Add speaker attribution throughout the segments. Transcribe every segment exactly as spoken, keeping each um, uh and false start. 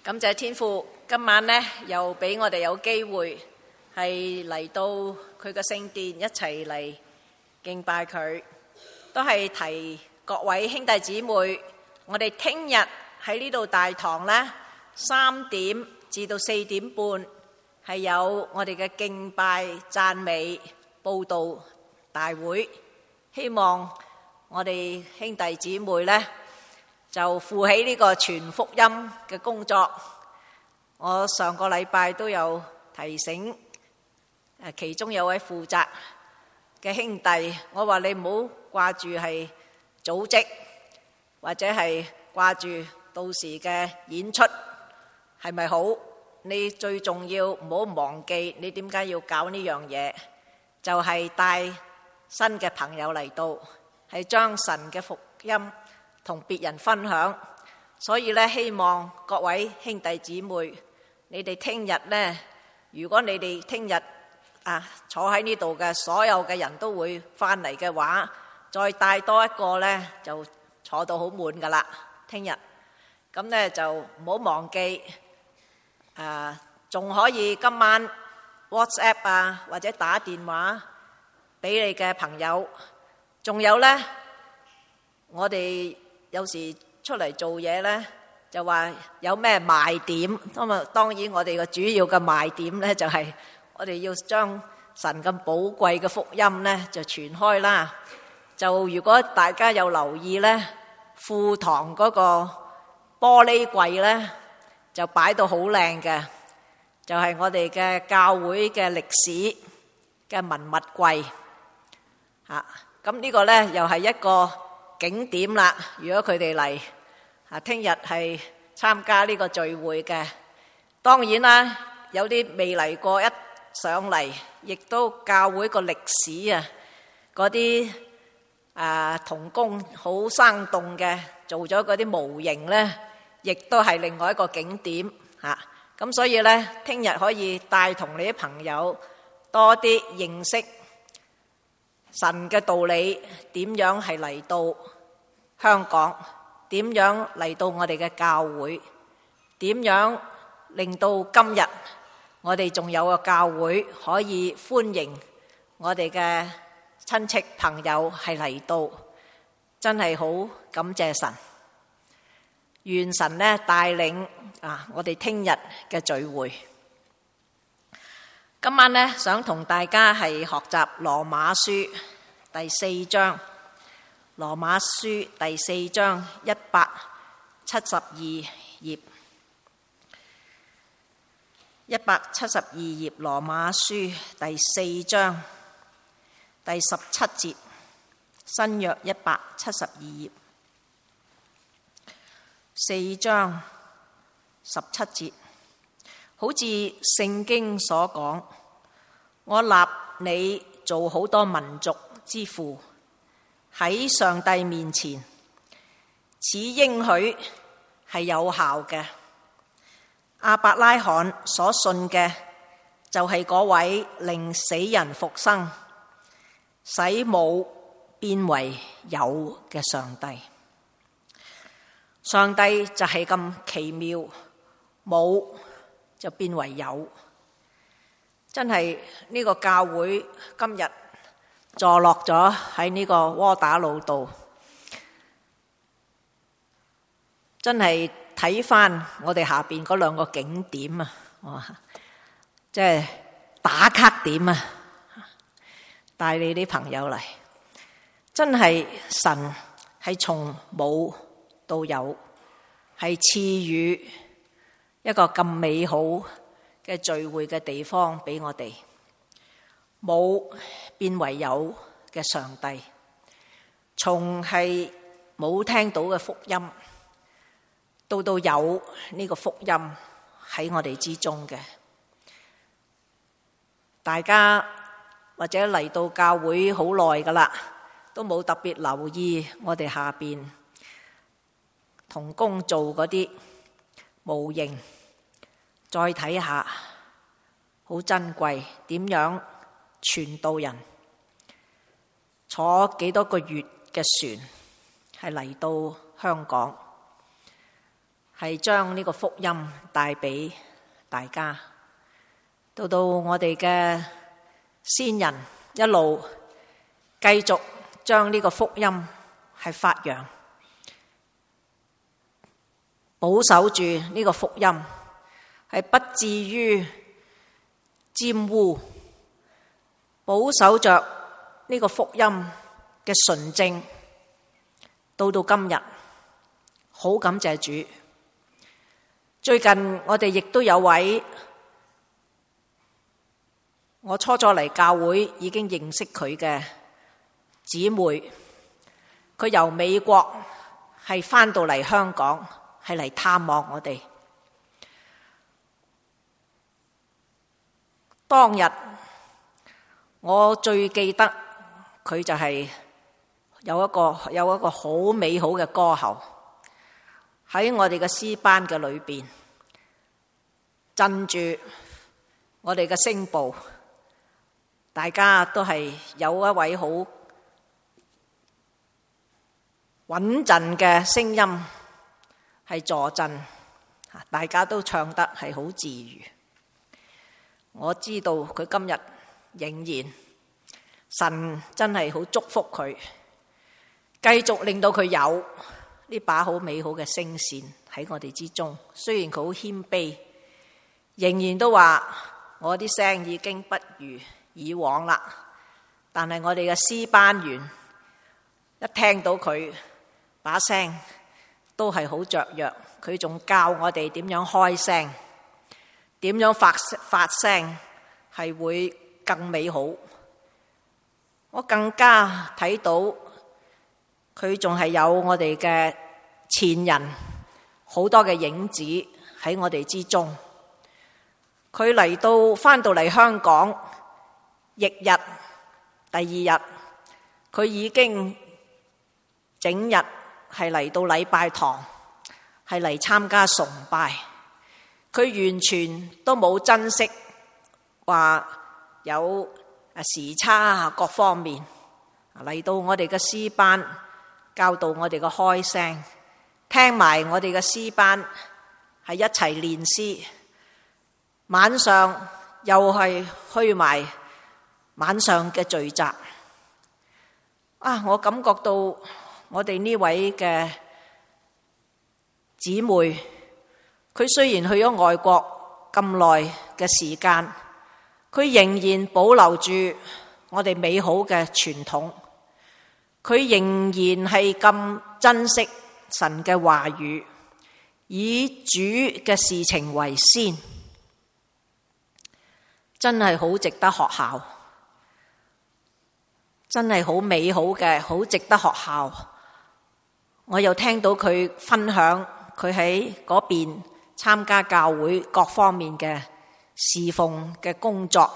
Speaker 1: 感謝天父，今晚呢又俾我哋有機會係嚟到佢嘅聖殿一齊嚟敬拜佢，都係提各位兄弟姊妹，我哋聽日喺呢度大堂呢，三點至到四點半係有我哋嘅敬拜讚美佈道大會，希望我哋兄弟姊妹呢就負起呢個傳福音嘅工作。我上個禮拜都有提醒誒，其中有位負責嘅兄弟，我話你唔好掛住係組織，或者係掛住到時嘅演出係咪好？你最重要唔好忘記，你點解要搞呢樣嘢？就係帶新嘅朋友嚟到，係將神嘅福音同別人分享，所以咧希望各位兄弟姊妹，你哋聽日咧，如果你哋聽日啊坐喺呢度嘅所有嘅人都會翻嚟嘅話，再帶多一個咧就坐到好滿噶啦。聽日咁咧就唔好忘記，誒仲可以今晚 WhatsApp 啊或者打電話俾你嘅朋友，仲有咧我哋有時出嚟做嘢呢，就話有咩賣點。咁啊，當然我哋個主要嘅賣點呢，就係我哋要將神咁寶貴嘅福音呢就傳開啦。就如果大家有留意呢，副堂嗰個玻璃櫃呢，就擺到好靚嘅，就係我哋嘅教會嘅歷史嘅文物櫃。嚇，咁呢個呢又係一個景點啦，如果佢哋嚟啊，聽日係參加呢個聚會嘅，當然啦，有啲未嚟過一上嚟，亦都教會個歷史啊，嗰啲啊同工好生動嘅，做咗嗰啲模型呢，亦都係另外一個景點嚇。咁所以呢，聽日可以帶同你啲朋友多啲認識神嘅道理，點樣係嚟到香港，點樣嚟到我哋嘅教會，點樣令到今日我哋仲有個教會可以歡迎我哋嘅親戚朋友係嚟到，真係好感謝神。願神呢帶領啊我哋聽日嘅聚會。今晚呢想同大家係學習羅馬書第四章。羅馬書第四章一百七十二頁，一百七十二頁羅馬書第四章第十七節，新約一百七十二頁，四章十七節，好似聖經所講，我立你做好多民族之父。喺上帝面前，此應許係有效嘅。亞伯拉罕所信嘅就係嗰位令死人復生、使冇變為有嘅上帝。上帝就係咁奇妙，冇就變為有。真係呢個教會今日坐落咗喺呢個窩打老道，真係睇翻我哋下邊嗰兩個景點啊，哇！即係打卡點啊，帶你啲朋友嚟，真係神係從冇到有，係賜予一個咁美好嘅聚會嘅地方俾我哋。冇變為有嘅上帝，從係冇聽到嘅福音，到到有呢個福音喺我哋之中嘅。大家或者嚟到教會好耐噶啦，都冇特別留意我哋下邊同工做嗰啲模型，再睇下，好珍貴，點樣傳道人坐幾多個月嘅船係嚟到香港， 係將呢個福音帶俾大家。到到我哋嘅先人一路繼續將呢個福音係發揚，保守住呢個福音，係不至於沾污，保守着呢個福音嘅純正，到到今日，好感謝主。最近我哋亦都有位我初初嚟教會已經認識佢嘅姊妹，佢由美國係返到嚟香港，係嚟探望我哋。當日我最記得佢就係有一個有一個好美好嘅歌喉喺我哋嘅詩班嘅裏邊，鎮住我哋嘅聲部。大家都係有一位好穩陣嘅聲音係助陣，大家都唱得係好自如。我知道佢今日仍然，神真係好祝福佢，繼續令到佢有呢把好美好嘅聲線喺我哋之中。雖然佢好謙卑，仍然都話我啲聲已經不如以往啦，但係我哋嘅詩班員一聽到佢把聲都係好雀躍，佢仲教我哋點樣開聲，點樣發發聲係會更美好。我更加睇到佢仲係有我哋嘅前人好多嘅影子喺我哋之中。佢嚟到返到嚟香港翌日，第二日佢已經整日係嚟到禮拜堂，係嚟參加崇拜。佢完全都冇珍惜話有時差啊，各方面嚟到我哋嘅詩班，教導我哋嘅開聲，聽埋我哋嘅詩班係一齊練詩。晚上又係去埋晚上嘅聚集啊！我感覺到我哋呢位嘅姊妹，佢雖然去咗外國咁耐嘅時間，佢仍然保留住我哋美好嘅傳統，佢仍然係咁珍惜神嘅話語，以主嘅事情為先，真係好值得學效。真係好美好嘅，好值得學效。我又聽到佢分享佢喺嗰邊參加教會各方面嘅侍奉嘅工作，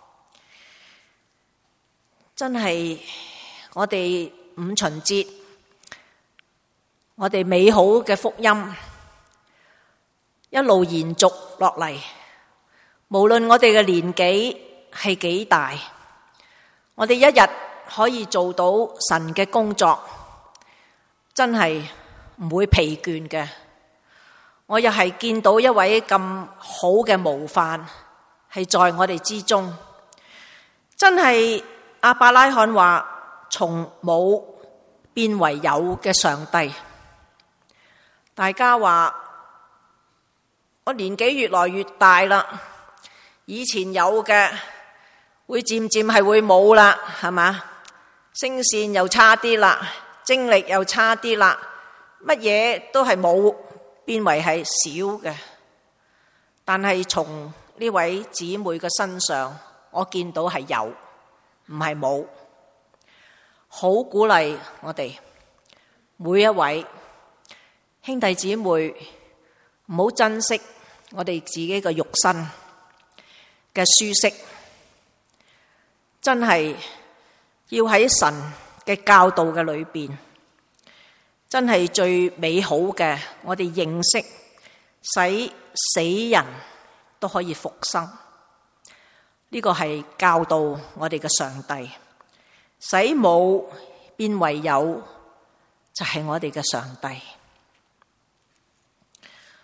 Speaker 1: 真係我哋五旬節，我哋美好嘅福音一路延續落嚟。無論我哋嘅年紀係幾大，我哋一日可以做到神嘅工作，真係唔會疲倦嘅。我又係見到一位咁好嘅模範係在我哋之中，真係亞伯拉罕話從冇變為有嘅上帝。大家話我年紀越來越大啦，以前有嘅會漸漸係會冇啦，係嘛？聲線又差啲啦，精力又差啲啦，乜嘢都係冇，變為係少嘅。但係從呢位姊妹嘅身上，我見到係有，唔係冇。好鼓勵我哋每一位兄弟姊妹，唔好珍惜我哋自己嘅肉身嘅舒適，真係要喺神嘅教導嘅裏邊，真係最美好嘅。我哋認識使死人都可以復生，呢個係教導我哋嘅上帝。使冇變為有，就係我哋嘅上帝。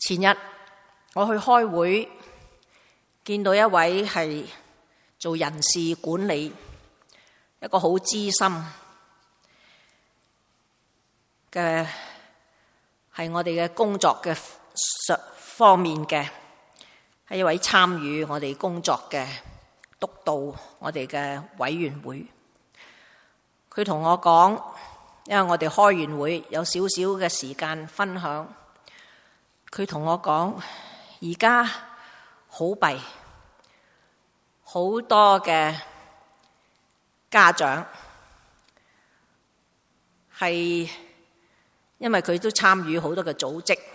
Speaker 1: 前日我去開會，見到一位係做人事管理，一個好資深嘅，係我哋嘅工作嘅方面嘅，係一位參與我哋工作嘅督導我哋嘅委員會。佢同我講，因為我哋開完會有少少嘅時間分享，佢同我講，而家好弊，好多嘅家長係因為佢都參與好多嘅組織。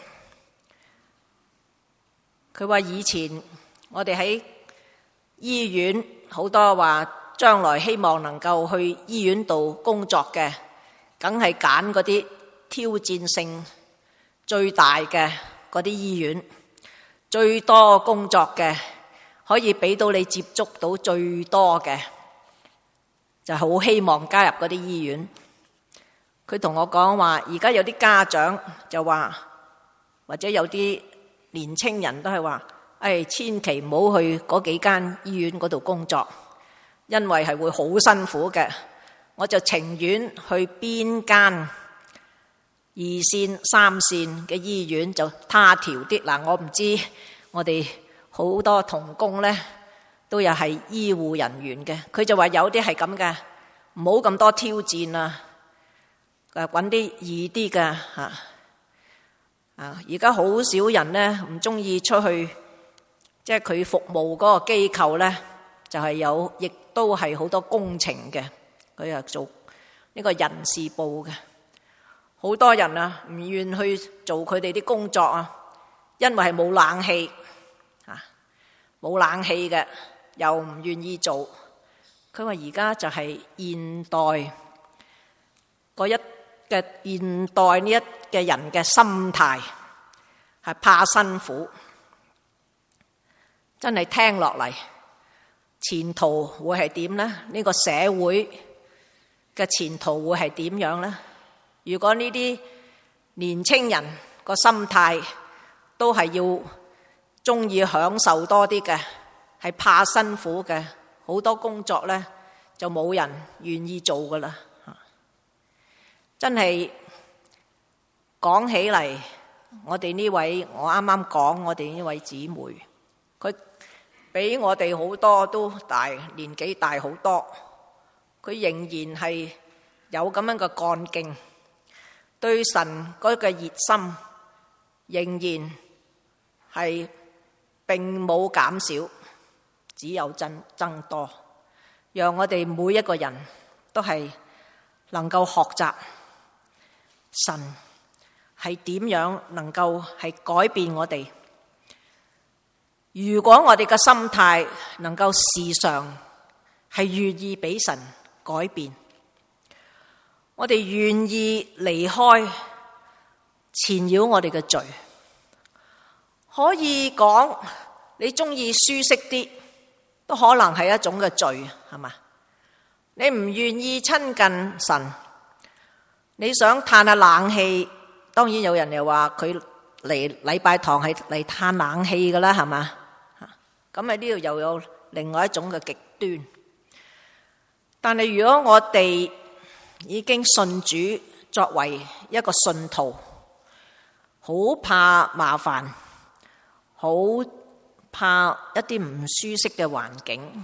Speaker 1: 佢話以前我哋喺醫院好多話將來希望能夠去醫院度工作嘅，梗係揀嗰啲挑戰性最大嘅嗰啲醫院，最多工作嘅，可以俾到你接觸到最多嘅，就好希望加入嗰啲醫院。佢同我講話，而家有啲家長就話，或者有啲年青人都係話，誒，千祈唔好去嗰幾間醫院嗰度工作，因為係會好辛苦嘅。我就情願去邊間二線、三線嘅醫院就他條啲。嗱，我唔知我哋好多同工呢都有係醫護人員嘅，佢就話有啲係咁嘅，唔好咁多挑戰啊，誒，揾啲易啲嘅吓啊！而家好少人呢唔中意出去，即係佢服務嗰個機構呢，就係有，亦都係好多工程嘅。佢又做呢個人事部嘅，好多人啊唔願去做佢哋啲工作啊，因為係冇冷氣啊，冇冷氣嘅又唔願意做。佢話而家就係現代嗰一嘅現代呢一嘅人嘅心態，係怕辛苦，真係聽落嚟前途會係點呢？呢個社會嘅前途會係點樣呢？如果呢啲年青人個心態都係要中意享受多啲嘅，係怕辛苦嘅，好多工作呢就冇人願意做噶啦。真係講起嚟，我哋呢位我啱啱講我哋呢位姊妹，佢比我哋好多都大，年紀大好多，佢仍然係有咁樣嘅幹勁，對神嗰個熱心仍然係並冇減少，只有增增多，讓我哋每一個人都係能夠學習神係點樣能夠係改變我哋。如果我哋嘅心態能夠時常係願意俾神改變，我哋願意離開纏繞我哋嘅罪，可以講你中意舒適啲，都可能係一種嘅罪，係嘛？你唔願意親近神，你想嘆下冷氣，當然有人又話佢嚟禮拜堂係嚟嘆冷氣噶啦，係嘛？咁喺呢度又有另外一種嘅極端。但係如果我哋已經信主，作為一個信徒，好怕麻煩，好怕一啲唔舒適嘅環境，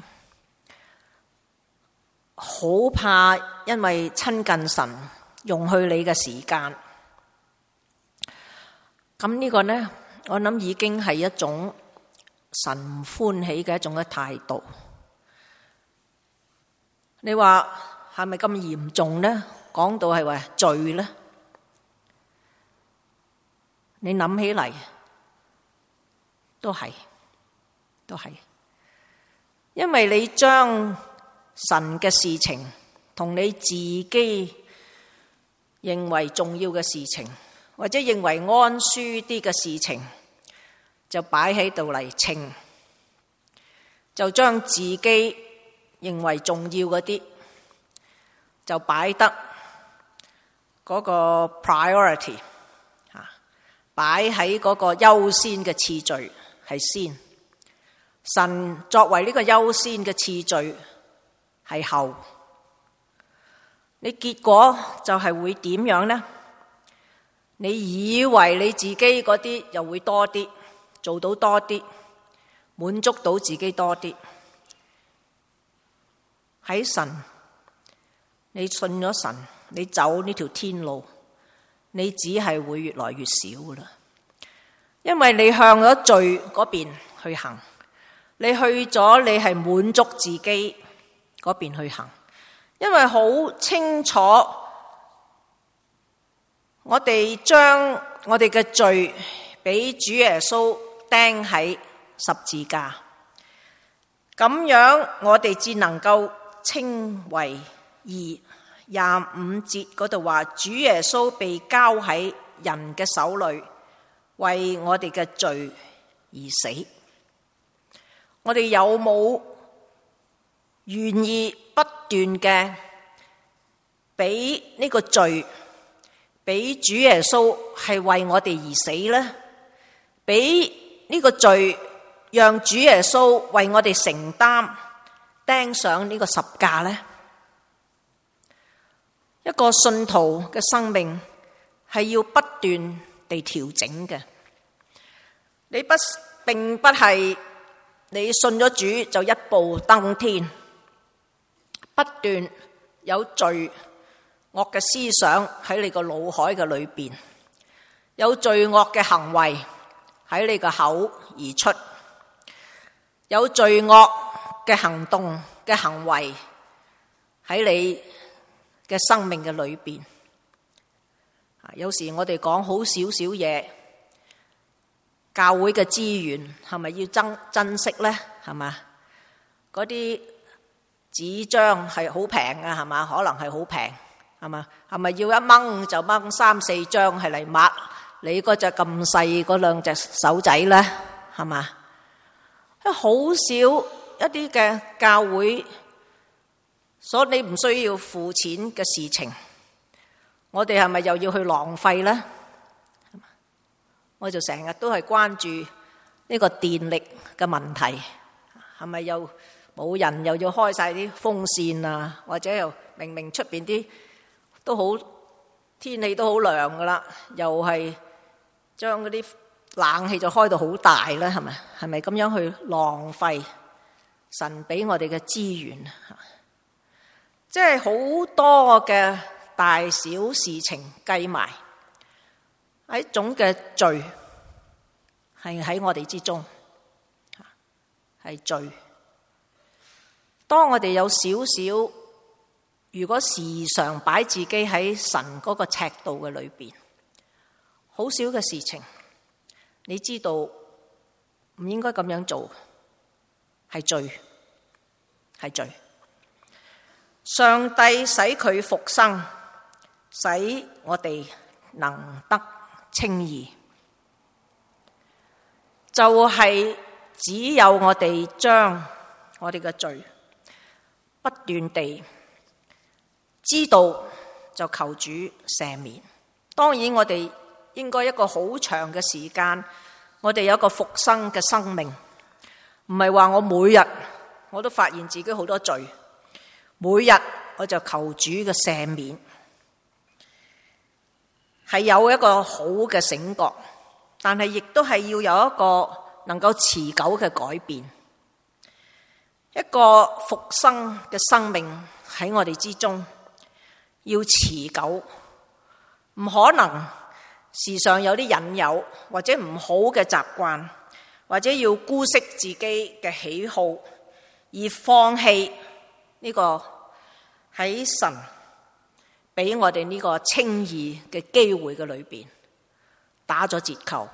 Speaker 1: 好怕因為親近神用去你嘅時間，咁呢個呢，我諗已經係一種神唔歡喜嘅一種嘅態度。你話係咪咁嚴重呢？講到係話罪呢？你諗起嚟都係，都係，因為你將神嘅事情同你自己認為重要嘅事情，或者認為安舒啲嘅事情，就擺喺度嚟稱，就將自己認為重要嗰啲就擺得嗰個 priority 嚇， 擺喺嗰個優先嘅次序係先，神作為呢個優先嘅次序係後。你結果就係會點樣呢？你以為你自己嗰啲又會多啲，做到多啲，滿足到自己多啲。喺神，你信咗神，你走呢條天路，你只係會越來越少噶啦。因為你向咗罪嗰邊去行，你去咗你係滿足自己嗰邊去行。因為好清楚，我哋將我哋嘅罪俾主耶穌釘喺十字架，咁樣我哋只能夠稱為義。廿五節嗰度話，主耶穌被交喺人嘅手裏，為我哋嘅罪而死。我哋有冇願意不斷嘅俾呢個罪，俾主耶穌係為我哋而死呢？俾呢個罪讓主耶穌為我哋承擔，釘上呢個十架呢？一個信徒嘅生命係要不斷地調整嘅。你不並不係你信咗主就一步登天，不斷有罪惡嘅思想喺你個腦海嘅裏邊，有罪惡嘅行為喺你個口而出，有罪惡嘅行動嘅行為喺你嘅生命嘅裏邊。有時我哋講好少少嘢，教會嘅資源係咪要珍珍惜呢？係嘛？嗰啲紙張係好平啊，係嘛？可能係好平，係嘛？係咪要一掹就掹三四張係嚟抹你嗰隻咁細嗰兩隻手仔呢？係嘛？好少一啲嘅教會，所以你唔需要付錢嘅事情，我哋係咪又要去浪費呢？我就成日都係關注呢個電力嘅問題，係咪又冇人又要開晒啲風扇啊？或者又明明出邊啲都好天氣都好涼噶啦，又係將嗰啲冷氣就開到好大啦？係咪？係咪咁樣去浪費神俾我哋嘅資源？即係好多嘅大小事情計埋，一種嘅罪係喺我哋之中，係罪。當我哋有少少，如果時常擺自己喺神嗰個尺度嘅裏邊，好少嘅事情，你知道唔應該咁樣做，係罪，係罪。上帝使佢復生，使我哋能得稱義，就係只有我哋將我哋嘅罪不斷地知道，就求主赦免。當然我哋應該一個好長嘅時間，我哋有一個復生嘅生命，唔係話我每日我都發現自己好多罪，每日我就求主嘅赦免，係有一個好嘅醒覺，但係亦都係要有一個能夠持久嘅改變。一個復生嘅生命喺我哋之中要持久，唔可能時常有啲引誘或者唔好嘅習慣，或者要姑息自己嘅喜好而放棄呢個喺神俾我哋呢個稱義嘅機會嘅裏邊打咗折扣。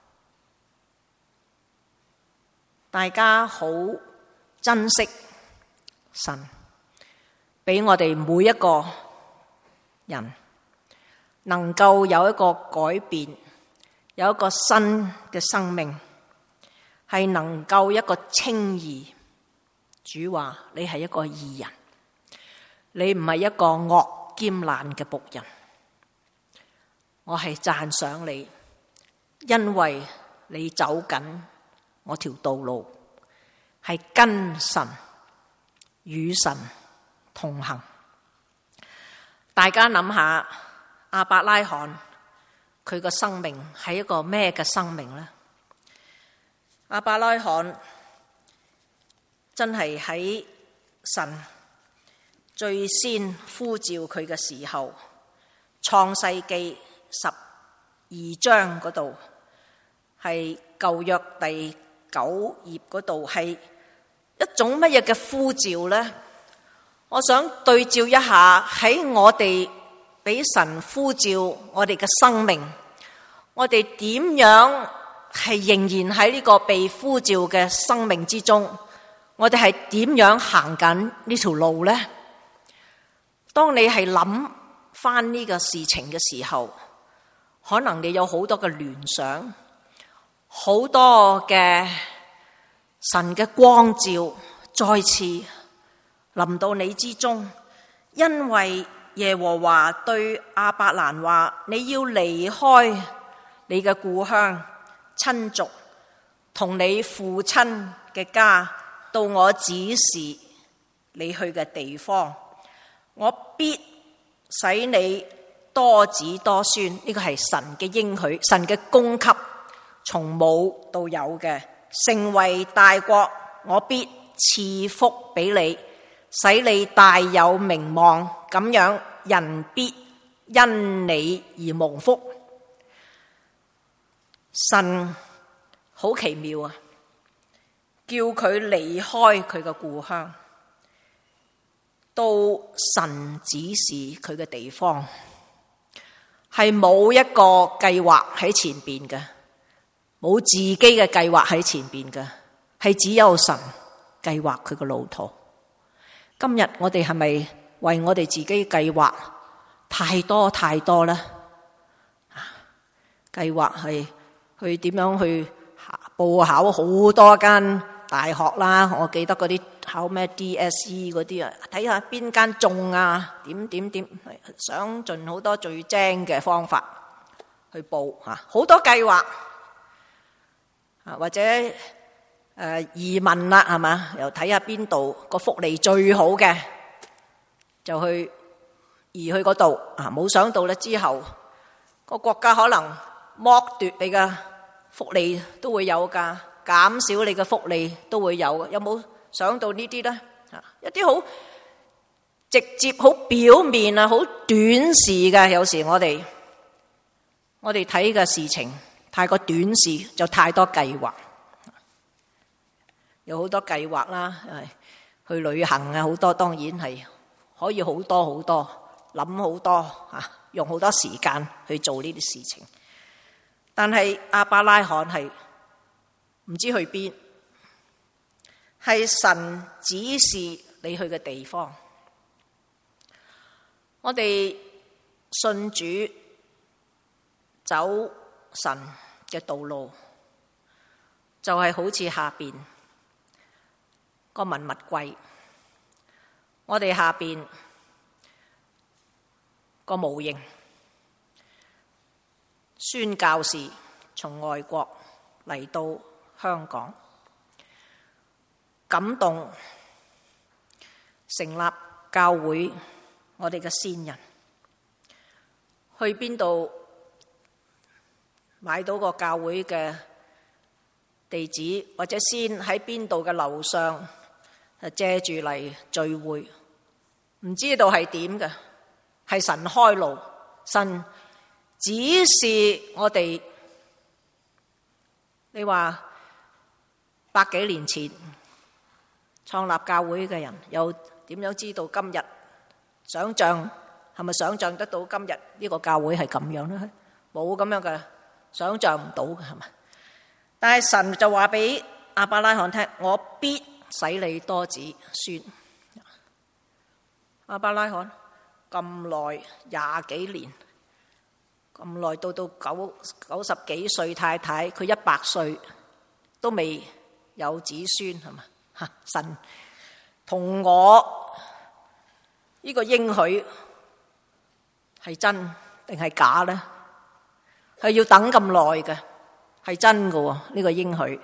Speaker 1: 大家好珍惜神俾我哋每一個人能夠有一個改變，有一個新嘅生命，係能夠一個稱義。主話你係一個義人，你唔係一個惡兼懶嘅僕人。我係讚賞你， 因為你走緊我條道路，係跟神與神同行。大家諗下亞伯拉罕佢個生命係一個咩嘅生命呢？亞伯拉罕真係喺神最先呼召佢嘅時候，創世記十二章嗰度，係舊約第九頁嗰度，係一種乜嘢嘅呼召呢？我想對照一下喺我哋俾神呼召我哋嘅生命，我哋點樣係仍然喺呢個被呼召嘅生命之中，我哋係點樣行緊呢條路呢？當你係諗翻呢個事情嘅時候，可能你有好多嘅聯想，好多嘅神嘅光照再次臨到你之中，因為耶和華對亞伯蘭話：你要離開你嘅故鄉、親族，同你父親嘅家，到我指示你去嘅地方，我必使你多子多孫。呢個係神嘅應許，神嘅供給，從冇到有嘅，成為大國，我必賜福俾你，使你大有名望，咁樣人必因你而蒙福。神好奇妙啊，叫佢離開佢嘅故鄉，到神指示佢嘅地方，係冇一個計劃喺前邊嘅，冇自己嘅計劃喺前邊嘅，係只有神計劃佢嘅路途。今日我哋係咪為我哋自己計劃太多太多呢？計劃係去點樣去報考好多間大學啦，我記得嗰啲考咩 D S E 嗰啲啊，睇下邊間中啊，點點點，想盡好多最精嘅方法去報吓，好多計劃啊，或者誒、呃、移民啦，係嘛，又睇下邊度個福利最好嘅，就去移去嗰度啊。冇想到咧，之後個國家可能剝奪你嘅福利都會有噶，減少你嘅福利都會有。有冇想到呢啲呢？啊，一啲好直接、好表面啊、好短視嘅。有時我哋我哋睇嘅事情太過短視，就太多計劃。有好多計劃啦，去旅行啊，好多當然係可以好多好多諗好多啊，用好多時間去做呢啲事情。但係亞伯拉罕係唔知去邊，係神指示你去嘅地方。我哋信主走神嘅道路，就係好似下邊個文物櫃，我哋下邊個模型。宣教士從外國嚟到香港，感動成立教會，我哋嘅先人去邊度買到個教會嘅地址，或者先喺邊度嘅樓上借住嚟聚會，唔知道係點嘅，係神開路，神指示我哋。你話百幾年前創立教會嘅人，又點樣知道今日想象，係咪想象得到今日呢個教會係咁樣呢？冇咁樣嘅，想象唔到嘅，係咪？但係神就話俾亞伯拉罕聽，我必使你多子孫。亞伯拉罕咁耐廿幾年，咁耐到到九九十幾歲太太，佢一百歲都未有子孫，係嘛？吓，神同我呢個應許係真定係假呢？係要等咁耐嘅， 係真㗎喎，呢個應許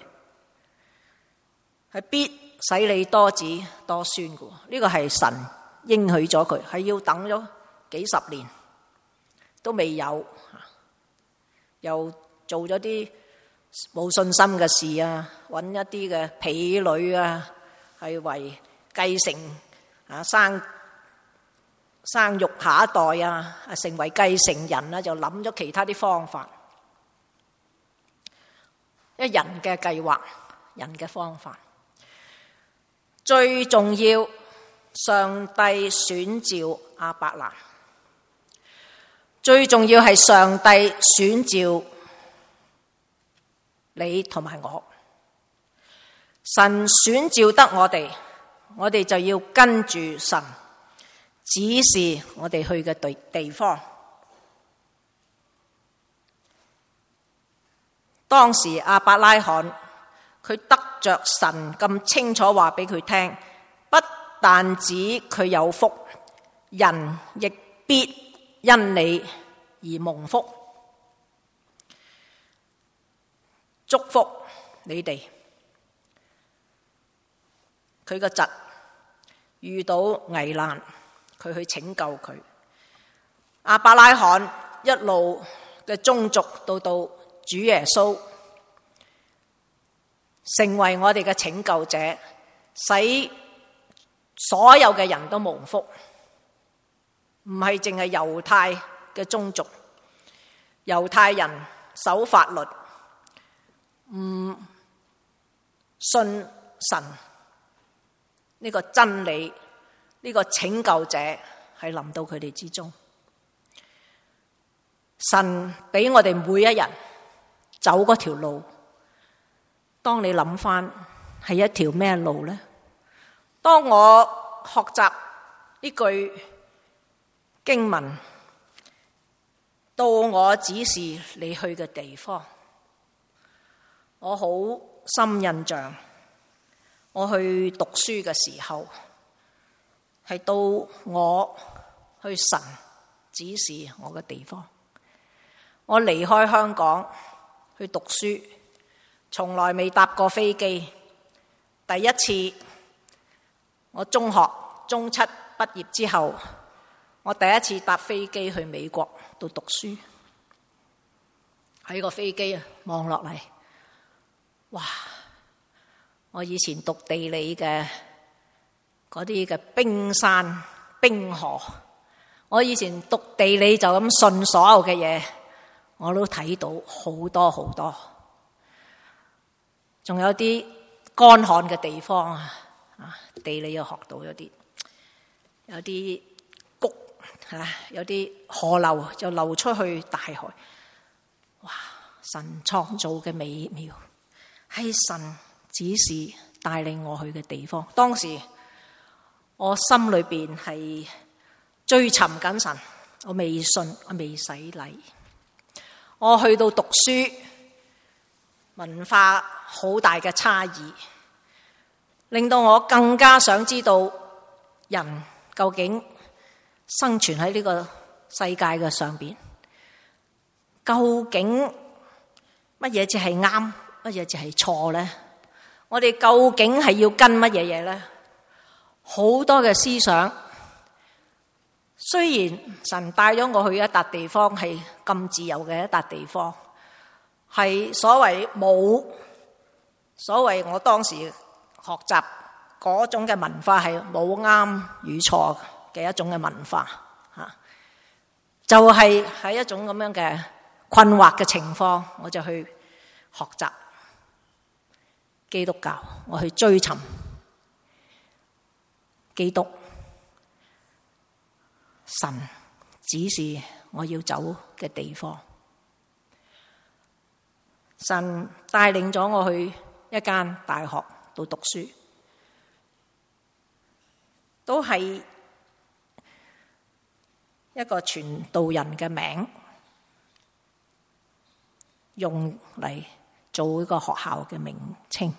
Speaker 1: 係必使你多子多孫㗎喎，呢個係神應許咗佢，係要等咗幾十年都未有，又做咗啲冇信心嘅事啊，揾一啲嘅婢女啊，係為繼承啊生生育下一代啊，成為繼承人啊，就諗咗其他啲方法。一人嘅計劃，人嘅方法，最重要，上帝選召亞伯蘭，最重要係上帝選召你同埋我。神選召得我哋，我哋就要跟住神指示我哋去嘅地地方。當時亞伯拉罕佢得着神咁清楚話俾佢聽，不但止佢有福，人亦必因你而蒙福，祝福你哋。佢個侄遇到危難，佢去拯救佢。亞伯拉罕一路嘅宗族到到主耶穌成為我哋嘅拯救者，使所有嘅人都蒙福，唔係淨係猶太嘅宗族。猶太人守法律，唔信神呢個真理，呢個拯救者係臨到佢哋之中。神俾我哋每一人走嗰條路，當你諗翻係一條咩路呢？當我學習呢句經文，到我指示你去嘅地方，我好深印象。我去讀書嘅時候，係到我去神指示我嘅地方。我離開香港去讀書，從來未搭過飛機。第一次，我中學中七畢業之後，我第一次搭飛機去美國度讀書。喺個飛機啊，望落嚟，哇！我以前讀地理嘅嗰啲嘅冰山冰河，我以前讀地理就咁信所有嘅嘢，我都睇到好多好多。仲有啲乾旱嘅地方啊，啊地理又學到有啲，有啲谷啊，有啲河流就流出去大海。哇！神創造嘅美妙，係神指示帶領我去嘅地方。當時我心裏邊係追尋緊神，我未信，我未洗禮。我去到讀書，文化好大嘅差異，令到我更加想知道人究竟生存喺呢個世界嘅上邊，究竟乜嘢至係啱，乜嘢至係錯呢？我哋究竟係要跟乜嘢嘢呢？好多嘅思想，雖然神帶咗我去一笪地方係咁自由嘅一笪地方，係所謂冇所謂我當時學習嗰種嘅文化係冇啱與錯嘅一種嘅文化吓，就係喺一種咁樣嘅困惑嘅情況，我就去學習基督教，我去追尋基督，神指示我要走嘅地方。神帶領咗我去一間大學度讀書，都係一個傳道人嘅名用嚟做一個學校嘅名稱。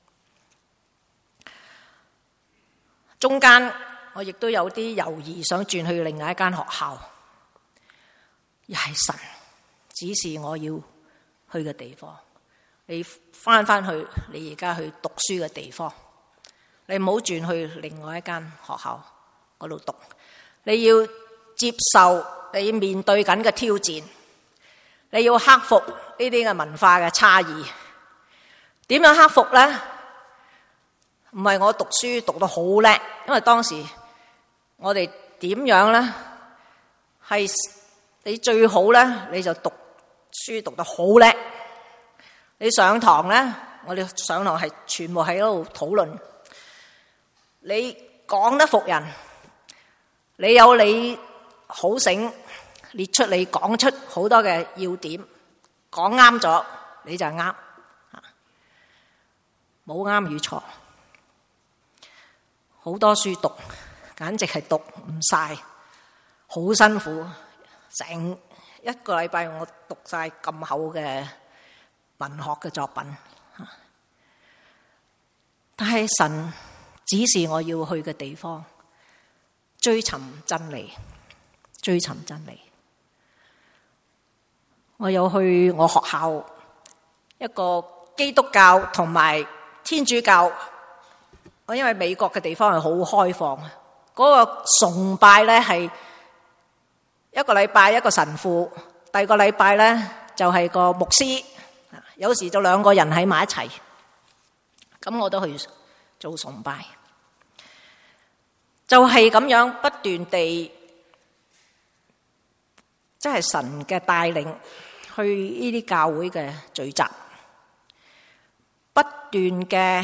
Speaker 1: 中間我亦都有啲猶豫，想轉去另外一間學校，又係神指示我要去嘅地方。 你翻翻去你而家去讀書嘅地方，你唔好轉去另外一間學校嗰度讀。你要接受你面對緊嘅挑戰，你要克服呢啲嘅文化嘅差異。點樣克服呢？唔係我讀書讀得好叻，因為當時我哋點樣呢？係你最好呢，你就讀書讀得好叻。你上堂呢，我哋上堂係全部喺度討論。你講得服人，你有你好醒，列出你講出好多嘅要點，講啱咗你就啱，冇啱與錯。好多書讀，簡直係讀唔晒，好辛苦。成一個禮拜我讀晒咁厚嘅文學嘅作品，但係神指示我要去嘅地方，追尋真理，追尋真理。我有去我學校一個基督教同埋天主教，我因為美國嘅地方係好開放，嗰個崇拜咧係一個禮拜一個神父，第二個禮拜咧就係個牧師。有時就兩個人喺埋一齊，咁我都去做崇拜，就係咁樣不斷地，即係神嘅帶領去呢啲教會嘅聚集，不斷嘅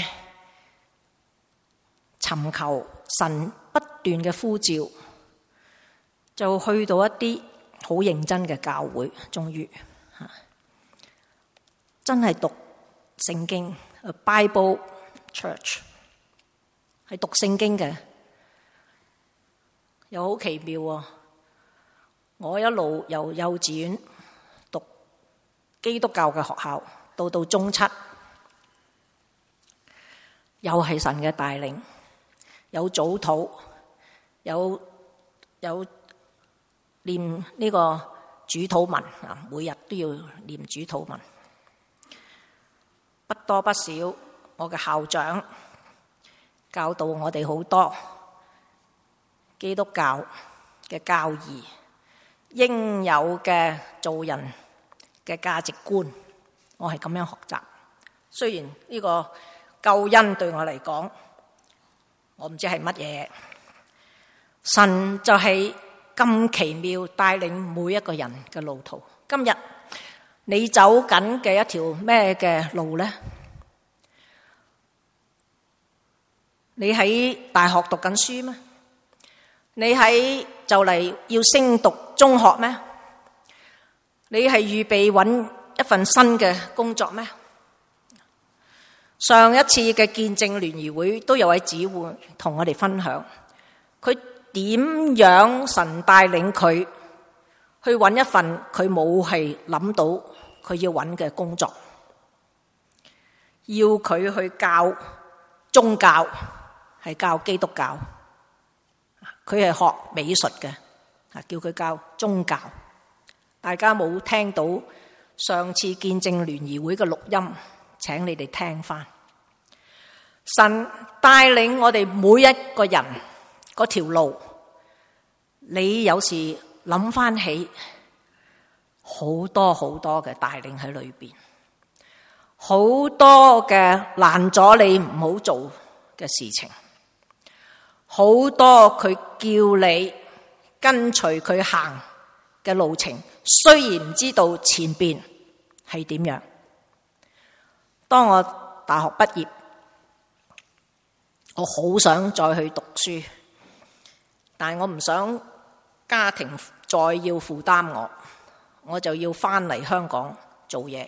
Speaker 1: 尋求神，不斷嘅呼召，就去到一啲好認真嘅教會，終於真係讀聖經 ，A Bible Church 係讀聖經嘅，又好奇妙喎！我一路由幼稚園讀基督教嘅學校，到到中七，又係神嘅帶領，有早禱，有有念呢個主禱文啊，每日都要念主禱文。不多不少，我嘅校長教導我哋好多基督教嘅教義，應有嘅做人嘅價值觀，我係咁樣學習。雖然呢個救恩對我嚟講，我唔知係乜嘢，神就係咁奇妙帶領每一個人嘅路途。今日你走緊嘅一條咩嘅路呢？你喺大學讀緊書咩？你喺就嚟要升讀中學咩？你係預備揾一份新嘅工作咩？上一次嘅見證聯誼會都有位姊妹同我哋分享，佢點樣神帶領佢去揾一份佢冇係諗到佢要揾嘅工作，要佢去教宗教，係教基督教，佢係學美術嘅，叫佢教宗教。大家冇聽到上次見證聯誼會嘅錄音，請你哋聽翻。神帶領我哋每一個人嗰條路，你有時諗翻起好多好多嘅帶領喺裏邊，好多嘅攔阻你唔好做嘅事情，好多佢叫你跟隨佢行嘅路程，雖然唔知道前邊係點樣。當我大學畢業，我好想再去讀書，但係我唔想家庭再要負擔我，我就要翻嚟香港做嘢。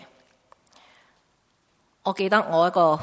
Speaker 1: 我記得我一個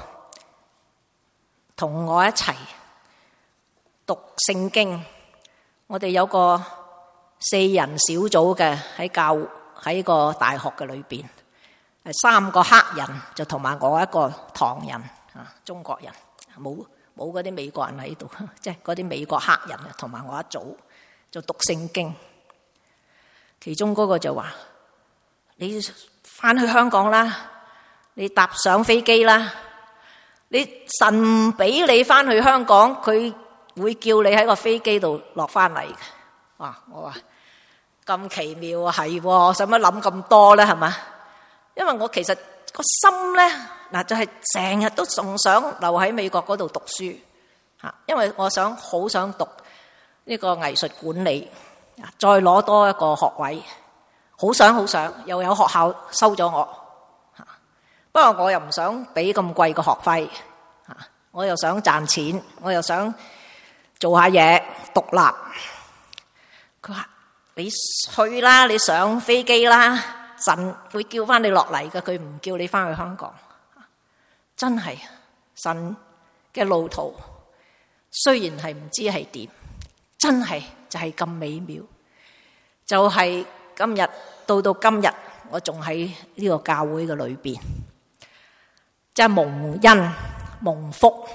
Speaker 1: 同我一齊讀聖經，我哋有個四人小組嘅喺教喺個大學嘅裏邊，三個黑人就同埋我一個唐人啊，中國人，冇冇嗰啲美國人喺度，即係嗰啲美國黑人同埋我一組就讀聖經。其中嗰個就話：你翻去香港啦， 你搭上飛機啦，你神俾你翻去香港，佢會叫你喺個飛機度落翻嚟嘅。哇！我話咁奇妙啊，係喎，使乜諗咁多咧？係嘛？因為我其實個心咧嗱，就係成日都仲想留喺美國嗰度讀書嚇，因為我想好想讀呢個藝術管理，再攞多一個學位，好想好想，又有學校收咗我。不過我又唔想俾咁貴個學費，我又想賺錢，我又想做下嘢獨立。佢話：你去啦，你上飛機啦，神會叫翻你落嚟嘅，佢唔叫你翻去香港。真係神嘅路途，雖然係唔知係點，真係就係咁美妙。就係今日到到今日，我仲喺呢個教會嘅裏邊。即係蒙恩蒙福，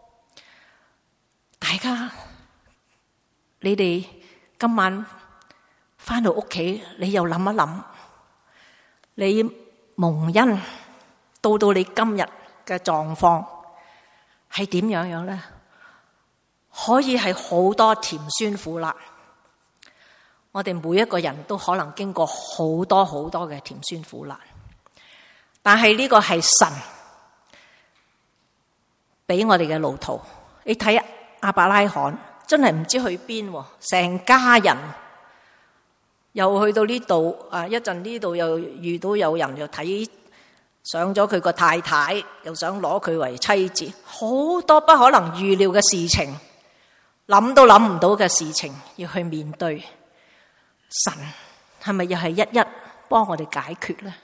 Speaker 1: 大家你哋今晚翻到屋企，你又諗一諗，你蒙恩到到你今日嘅狀況係點樣樣咧？可以係好多甜酸苦辣，我哋每一個人都可能經過好多好多嘅甜酸苦辣，但係呢個係神俾我哋嘅路途。你睇亞伯拉罕真係唔知去邊，成家人又去到呢度啊！一陣呢度又遇到有人又睇上咗佢個太太，又想攞佢為妻子，好多不可能預料嘅事情，諗都諗唔到嘅事情要去面對。神係咪又係一一幫我哋解決呢？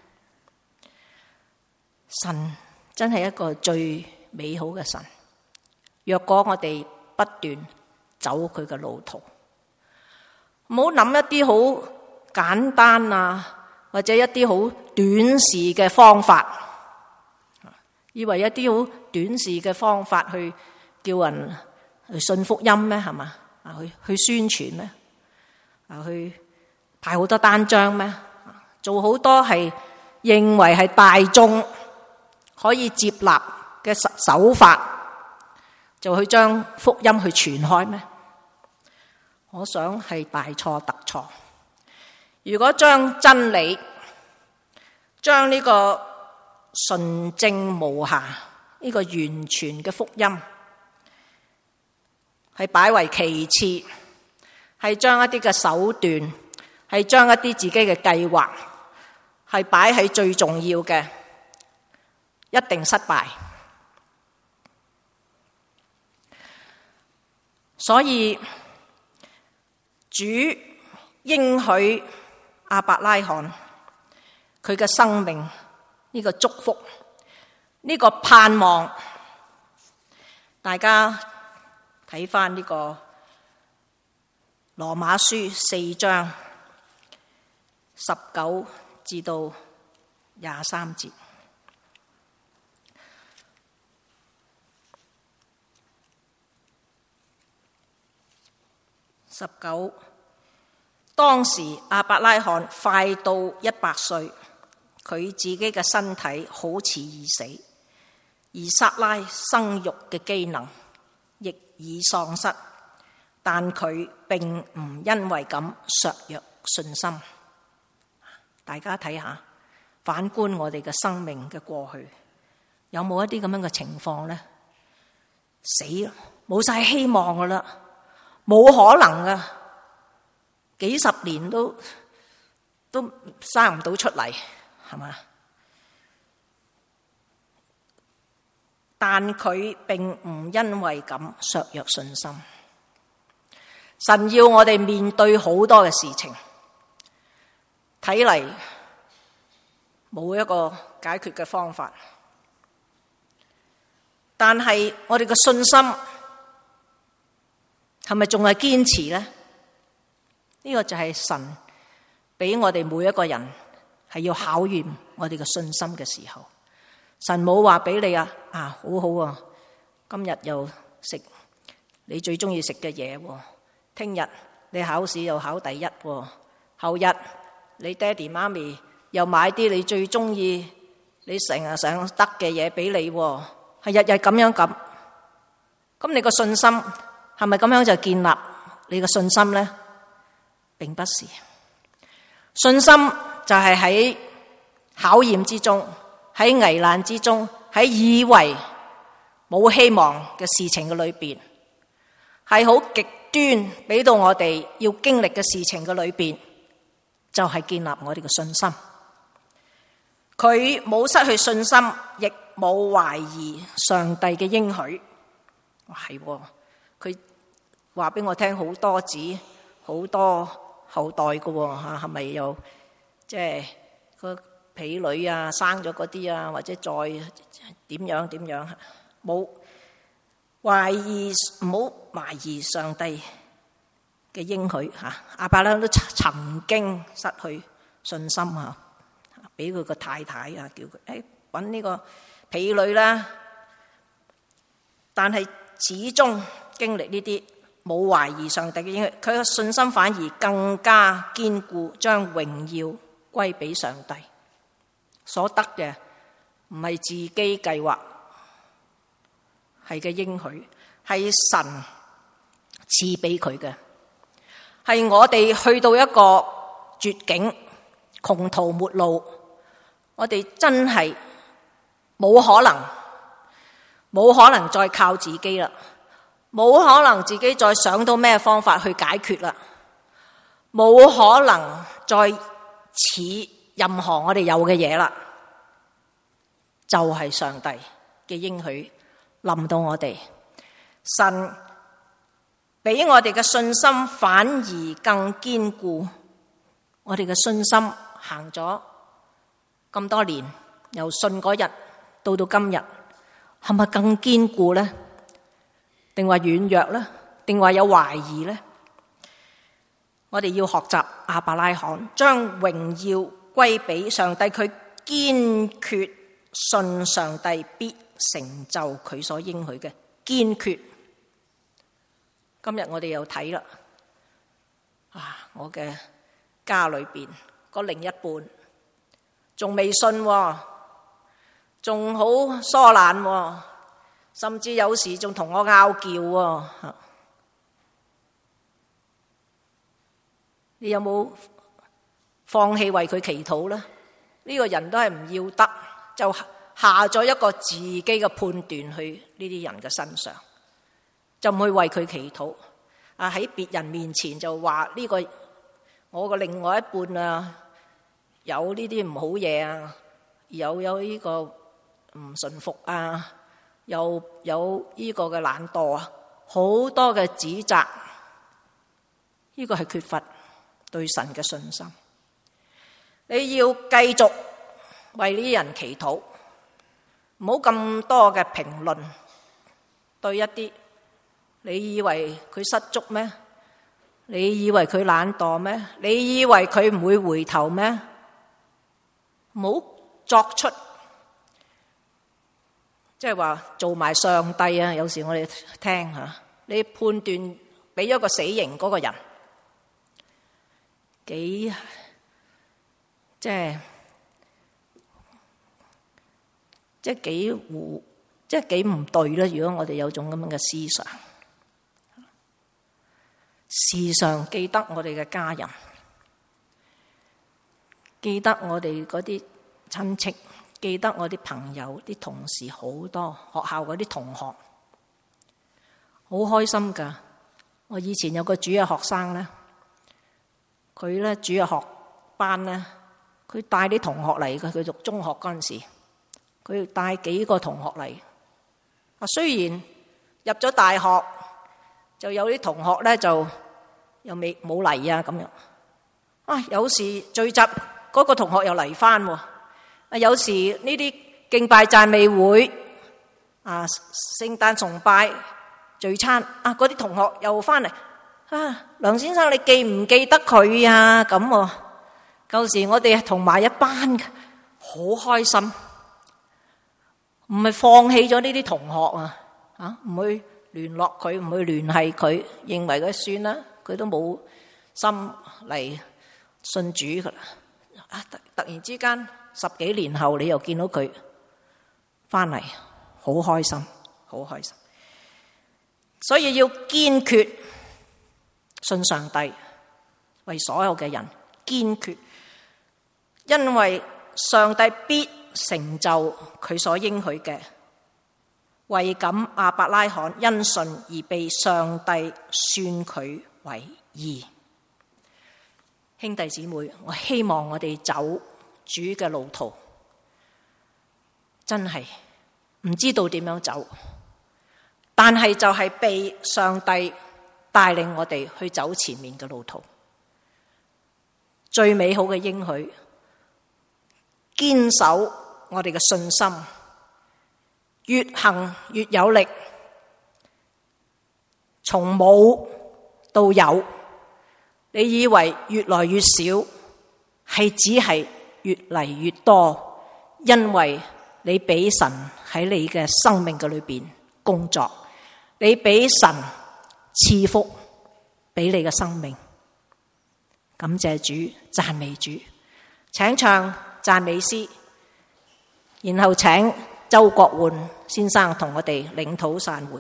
Speaker 1: 神真係一個最美好嘅神，若果我哋不斷走佢嘅路途，唔好諗一啲好簡單啊，或者一啲好短視嘅方法，以為一啲好短視嘅方法去叫人去信福音咩？係嘛？啊，去去宣傳咩？啊，去派好多單張咩？做好多係認為係大眾可以接納嘅手法，就去將福音去傳開咩？我想係大錯特錯。如果將真理、將呢個純正無瑕、呢個完全嘅福音係擺為其次，係將一啲嘅手段，係將一啲自己嘅計劃係擺喺最重要嘅，一定失敗。所以主應許亞伯拉罕佢嘅生命呢個祝福，呢個盼望，大家睇返呢個羅馬書四章十九至到廿三節。十九，當時亞伯拉罕快到一百歲，佢自己嘅身體好似已死，而撒拉生育嘅機能亦已喪失，但佢並唔因為咁削弱信心。大家睇下，反觀我哋嘅生命嘅過去，有冇一啲咁樣嘅情況呢？死啦，冇晒希望噶啦，冇可能噶，幾十年都都生唔到出嚟，係嘛？但佢並唔因為咁削弱信心。神要我哋面對好多嘅事情，睇嚟冇一個解決嘅方法，但係我哋嘅信心係咪仲係堅持呢？呢個就係神俾我哋每一個人係要考驗我哋嘅信心嘅時候。神冇話俾你啊，啊好好啊，今日又食你最中意食嘅嘢，聽日你考試又考第一，後日你爹哋媽咪又買啲你最中意你成日想得嘅嘢俾你，係日日咁樣咁，咁你個信心係咪咁樣就建立你個信心呢？並不是，信心就係喺考驗之中，喺危難之中，喺以為冇希望嘅事情嘅裏邊，係好極端俾到我哋要經歷嘅事情嘅裏邊，就係建立我哋嘅信心。佢冇失去信心，亦冇懷疑上帝嘅應許。係，佢話俾我聽好多子，好多後代嘅吓，係咪有即係個婢女啊，生咗嗰啲啊，或者再點樣點樣？冇懷疑，唔好懷疑上帝嘅應許吓。亞伯拉罕都曾經失去信心吓。俾佢個太太啊，叫佢誒搵呢個婢女啦，但係始終經歷呢啲，冇懷疑上帝嘅應許，佢嘅信心反而更加堅固，將榮耀歸俾上帝。所得嘅唔係自己計劃，係嘅應許，係神賜俾佢嘅，係我哋去到一個絕境，窮途末路。我哋真係冇可能，冇可能再靠自己啦，冇可能自己再想到咩方法去解決啦，冇可能再似任何我哋有嘅嘢啦，就係上帝嘅應許臨到我哋，神俾我哋嘅信心反而更堅固，我哋嘅信心行咗咁多年，由信嗰日到到今日，係咪更堅固呢？定話軟弱呢？定話有懷疑呢？我哋要學習亞伯拉罕，將榮耀歸俾上帝，佢堅決信上帝必成就佢所應許嘅，堅決。今日我哋又睇啦，啊，我嘅家裏邊嗰另一半仲未信，仲好疏懶，甚至有時仲同我拗撬。你有冇放棄為佢祈禱呢？呢個人都係唔要得，就下咗一個自己嘅判斷去呢啲人嘅身上，就唔去為佢祈禱。啊，喺別人面前就話呢個我嘅另外一半啊，有呢啲唔好嘢啊，有有呢個唔順服啊，有有呢個嘅懶惰啊，好多嘅指責，呢個係缺乏對神嘅信心。你要繼續為呢啲人祈禱，唔好咁多嘅評論，對一啲你以為佢失足咩？你以為佢懶惰咩？你以為佢唔會回頭咩？唔好作出即係話做埋上帝啊！有時我哋聽吓，你判斷俾咗個死刑嗰個人幾即係即係幾糊即係幾唔對咧？如果我哋有種咁樣嘅思想，時常記得我哋嘅家人，記得我哋嗰啲親戚，記得我啲朋友、啲同事，好多學校嗰啲同學，好開心噶。我以前有個主日學生咧，佢咧主日學班咧，佢帶啲同學嚟嘅。佢讀中學嗰陣時，佢帶幾個同學嚟。啊，雖然入咗大學，就有啲同學咧就又未冇嚟啊咁樣。啊，有時聚集嗰個同學又嚟翻。啊，有時呢啲敬拜讚美會啊、聖誕崇拜聚餐啊，嗰啲同學又翻嚟。啊，梁先生你記唔記得佢啊？咁喎，舊時我哋同埋一班嘅，好開心。唔係放棄咗呢啲同學啊，啊，唔去聯絡佢，唔去聯繫佢，認為佢算啦，佢都冇心嚟信主噶啦。 啊，突突然之間十幾年後你又見到佢翻嚟，好開心，好開心。所以要堅決信上帝，為所有嘅人堅決，因為上帝必成就佢所應許嘅。為感亞伯拉罕因信而被上帝算佢為義。兄弟姊妹，我希望我哋走主嘅路途，真係唔知道點樣走，但係就係被上帝帶領我哋去走前面嘅路途，最美好嘅應許，堅守我哋嘅信心，越行越有力，從冇到有。你以為越來越少，係只係越嚟越多，因為你俾神喺你嘅生命嘅裏邊工作，你俾神賜福俾你嘅生命。感謝主，讚美主。請唱讚美詩，然後請周國煥先生同我哋領禱散會。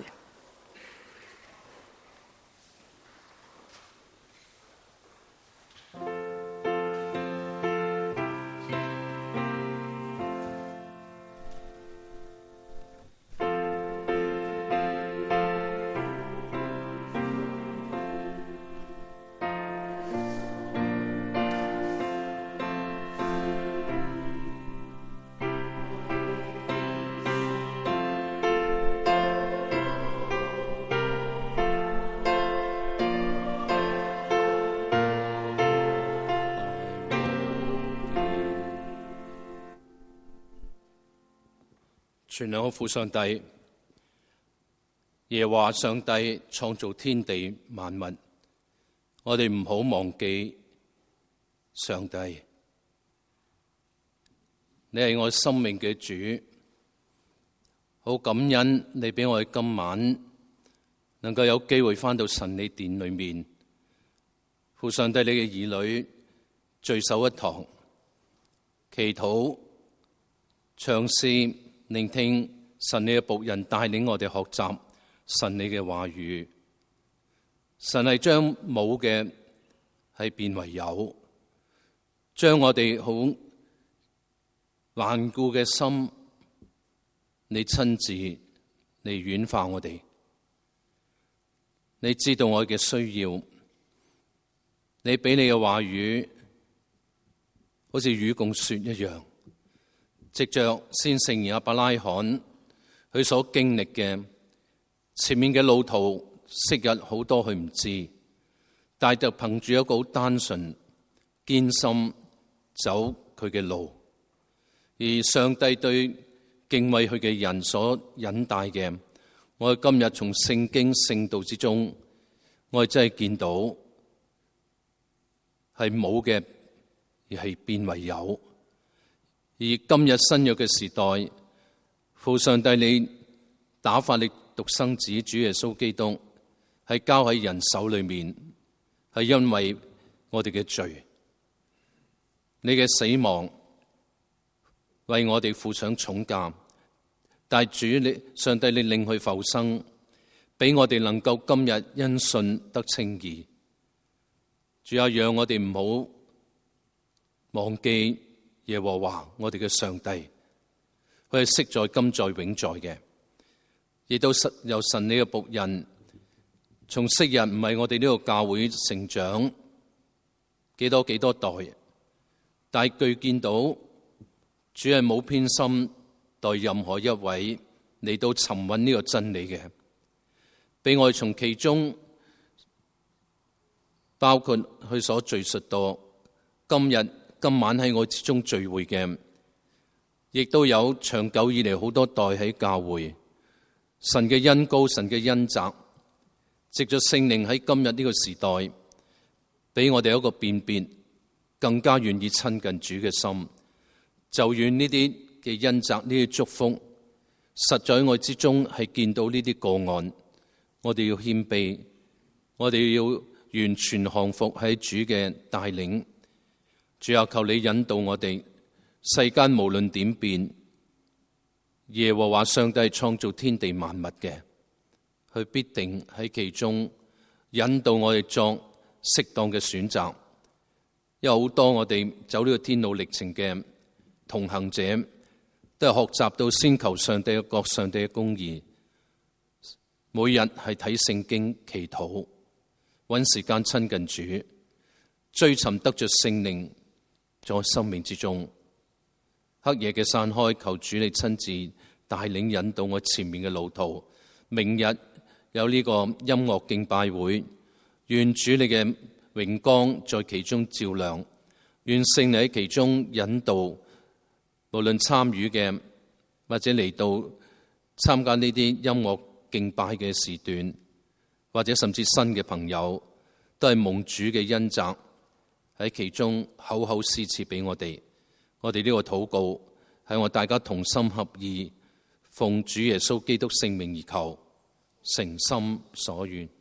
Speaker 2: 全能嘅父上帝，耶和華上帝創造天地萬物，我哋唔好忘記上帝，你係我生命嘅主，好感恩你俾我哋今晚能夠有機會返到神你殿裏面，父上帝你嘅兒女聚首一堂，祈禱、唱詩、聆聽神你嘅僕人帶領我哋學習神你嘅話語。神係將冇嘅係變為有，將我哋好頑固嘅心，你親自嚟軟化我哋。你知道我嘅需要，你俾你嘅話語好似雨共雪一樣，藉着先聖亞伯拉罕佢所經歷嘅前面嘅路途，昔日好多佢唔知，但係就憑住一個好單純堅心走佢嘅路，而上帝對敬畏佢嘅人所引帶嘅，我哋今日從聖經聖道之中，我哋真係見到係冇嘅而係變為有。而今日新約嘅時代，父上帝你打發你獨生子主耶穌基督係交喺人手裏面，係因為我哋嘅罪，你嘅死亡為我哋付上重價，但係主你上帝你令佢復生，俾我哋能夠今日因信得稱義。主啊，讓我哋唔好忘記耶和華我哋嘅上帝，佢係昔在今在永在嘅，亦都有神你嘅僕人，從昔日唔係我哋呢個教會成長幾多幾多代，但係據見到主係冇偏心待任何一位嚟到尋揾呢個真理嘅，俾我哋從其中包括佢所敘述到今日今晚喺我之中聚會嘅，亦都有長久以嚟好多代喺教會，神嘅恩膏、神嘅恩澤，藉着聖靈喺今日呢個時代，俾我哋有一個辨別，更加願意親近主嘅心。就願呢啲嘅恩澤、呢啲祝福，實在喺我之中係見到呢啲個案，我哋要謙卑，我哋要完全降服喺主嘅帶領。 主啊，求你引導我哋，世間無論點變，耶和華上帝創造天地萬物嘅，佢必定喺其中引導我哋作適當嘅選擇。有好多我哋走呢個天路歷程嘅同行者，都係學習到先求上帝嘅國、上帝嘅公義，每日係睇聖經、祈禱，搵時間親近主，追尋得着聖靈在生命之中。黑夜嘅散開，求主你親自帶領引導我前面嘅路途。明日有呢個音樂敬拜會，願主你嘅榮光在其中照亮，願聖靈喺其中引導，無論參與嘅或者嚟到參加呢啲音樂敬拜嘅時段，或者甚至新嘅朋友，都係蒙主嘅恩澤喺其中厚厚施賜俾我哋。我哋呢個禱告係我大家同心合意，奉主耶穌基督聖名而求，誠心所願。